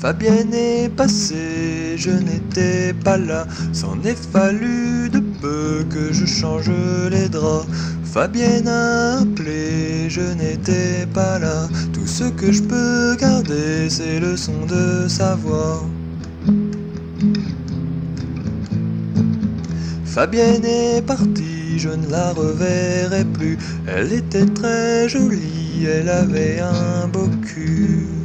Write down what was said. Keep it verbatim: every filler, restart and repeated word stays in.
Fabienne est passée, je n'étais pas là. C'en est fallu de peu que je change les draps. Fabienne a appelé, je n'étais pas là. Tout ce que je peux garder, c'est le son de sa voix. Fabienne est partie, je ne la reverrai plus. Elle était très jolie, elle avait un beau cul.